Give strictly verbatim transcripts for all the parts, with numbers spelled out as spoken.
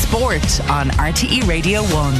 Sport on R T E Radio one.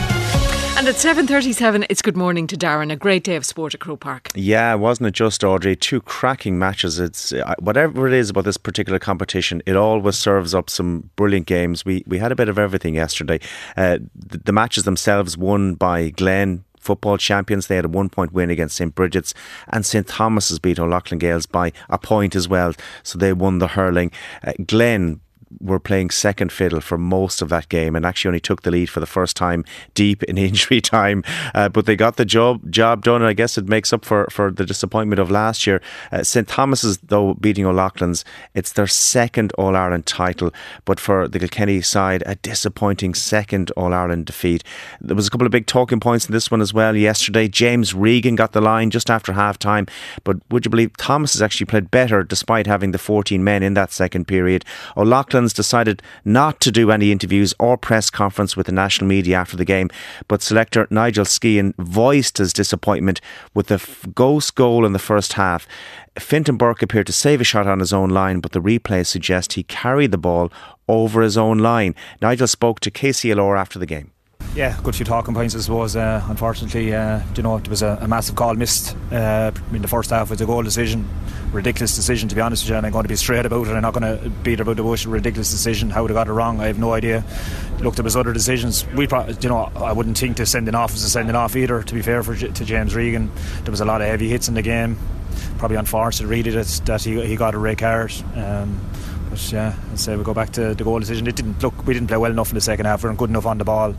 And at seven thirty-seven, it's good morning to Darren. A great day of sport at Croke Park. Yeah, wasn't it just, Audrey? Two cracking matches. It's uh, whatever it is about this particular competition, it always serves up some brilliant games. We we had a bit of everything yesterday. Uh, the, the matches themselves won by Glen, football champions. They had a one point win against Saint Bridget's, and Saint Thomas's beat O'Loughlin Gales by a point as well, so they won the hurling. uh, Glen were playing second fiddle for most of that game and actually only took the lead for the first time deep in injury time, uh, but they got the job job done, and I guess it makes up for, for the disappointment of last year. uh, Saint Thomas's, though, beating O'Loughlin's, it's their second All-Ireland title, but for the Kilkenny side, a disappointing second All-Ireland defeat. There was a couple of big talking points in this one as well yesterday. James Regan got the line just after half time, but would you believe Thomas has actually played better despite having the fourteen men in that second period. O'Loughlin's decided not to do any interviews or press conference with the national media after the game, but selector Nigel Skehan voiced his disappointment with the f- ghost goal in the first half. Fintan Burke appeared to save a shot on his own line, but the replays suggest he carried the ball over his own line. Nigel spoke to K C L R after the game. Yeah, good few talking points, I suppose. Uh, unfortunately, uh, you know, there was a, a massive call missed uh, in the first half with a goal decision. Ridiculous decision, to be honest with you, and I'm going to be straight about it. I'm not going to beat about the bush. Ridiculous decision. How they got it wrong, I have no idea. Look, there was other decisions. We, pro- you know, I wouldn't think to sending off was a sending off either. To be fair for to James Regan, there was a lot of heavy hits in the game. Probably unfortunate, really, that that he he got a red card. Um, But yeah, I'd say we go back to the goal decision. It didn't look. We didn't play well enough in the second half. We weren't good enough on the ball.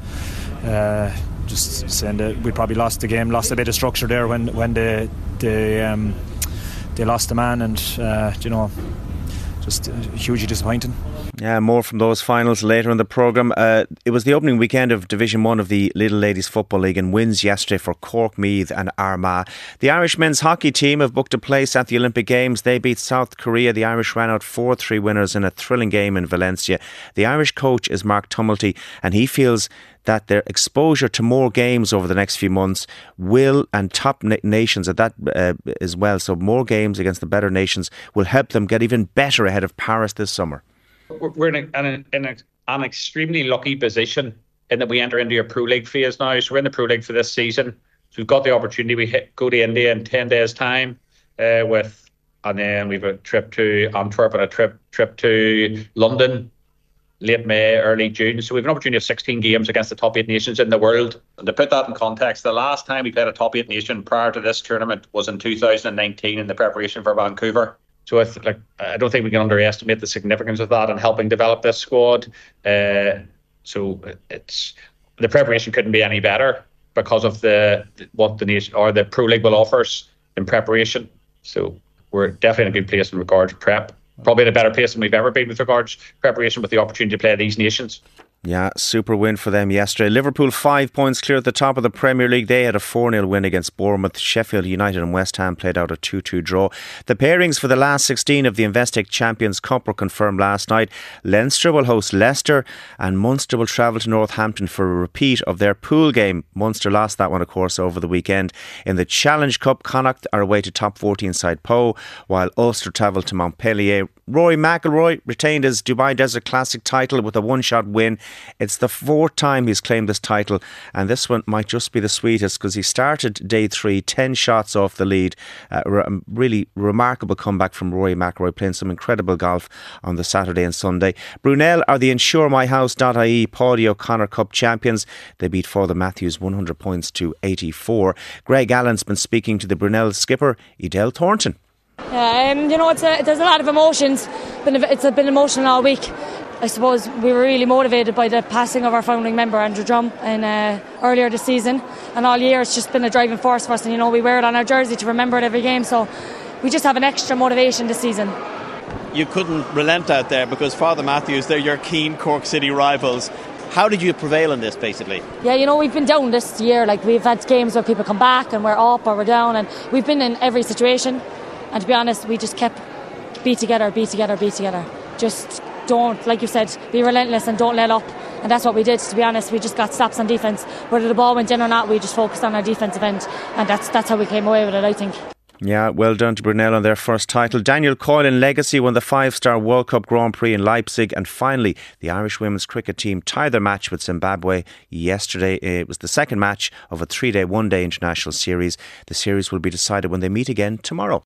Uh, just saying that we probably lost the game, lost a bit of structure there when when they they um, they lost the man, and uh, you know, just hugely disappointing. Yeah, more from those finals later in the programme. Uh, it was the opening weekend of Division one of the Little Ladies Football League, and wins yesterday for Cork, Meath and Armagh. The Irish men's hockey team have booked a place at the Olympic Games. They beat South Korea. The Irish ran out four three winners in a thrilling game in Valencia. The Irish coach is Mark Tumulty, and he feels that their exposure to more games over the next few months will, and top na- nations at that uh, as well, so more games against the better nations will help them get even better ahead of Paris this summer. We're in, a, in, a, in a, an extremely lucky position in that we enter into your Pro League phase now. So we're in the Pro League for this season. So we've got the opportunity. We hit, go to India in ten days' time, uh, with, and then we've a trip to Antwerp and a trip trip to London, late May, early June. So we've an opportunity of sixteen games against the top eight nations in the world. And to put that in context, the last time we played a top eight nation prior to this tournament was in two thousand nineteen in the preparation for Vancouver. So I, th- like, I don't think we can underestimate the significance of that in helping develop this squad. Uh, so it's the preparation couldn't be any better because of the what the nation or the Pro League will offer us in preparation. So we're definitely in a good place in regards to prep. Probably in a better place than we've ever been with regards to preparation, with the opportunity to play these nations. Yeah, super win for them yesterday. Liverpool five points clear at the top of the Premier League. They had a four nil win against Bournemouth. Sheffield United and West Ham played out a two two draw. The pairings for the last sixteen of the Investec Champions Cup were confirmed last night. Leinster will host Leicester, and Munster will travel to Northampton for a repeat of their pool game. Munster lost that one, of course, over the weekend. In the Challenge Cup, Connacht are away to top fourteen side Po, while Ulster travel to Montpellier. Rory McIlroy retained his Dubai Desert Classic title with a one-shot win. It's the fourth time he's claimed this title, and this one might just be the sweetest because he started day three, ten shots off the lead. Uh, re- really remarkable comeback from Rory McIlroy, playing some incredible golf on the Saturday and Sunday. Brunel are the insure my house dot I E Paudie O'Connor Cup champions. They beat Father Matthews one hundred points to eighty-four. Greg Allen's been speaking to the Brunel skipper, Edel Thornton. Yeah, um, you know, it's a, there's a lot of emotions. Been, it's been emotional all week. I suppose we were really motivated by the passing of our founding member, Andrew Drum, in, uh, earlier this season. And all year it's just been a driving force for us. And, you know, we wear it on our jersey to remember it every game. So we just have an extra motivation this season. You couldn't relent out there because Father Matthews, they're your keen Cork City rivals. How did you prevail in this, basically? Yeah, you know, we've been down this year. Like, we've had games where people come back and we're up or we're down. And we've been in every situation. And to be honest, we just kept be together, be together, be together. Just don't, like you said, be relentless and don't let up. And that's what we did, to be honest. We just got stops on defence. Whether the ball went in or not, we just focused on our defensive end. And that's that's how we came away with it, I think. Yeah, well done to Brunel on their first title. Daniel Coyle in Legacy won the five-star World Cup Grand Prix in Leipzig. And finally, the Irish women's cricket team tied their match with Zimbabwe yesterday. It was the second match of a three-day, one-day international series. The series will be decided when they meet again tomorrow.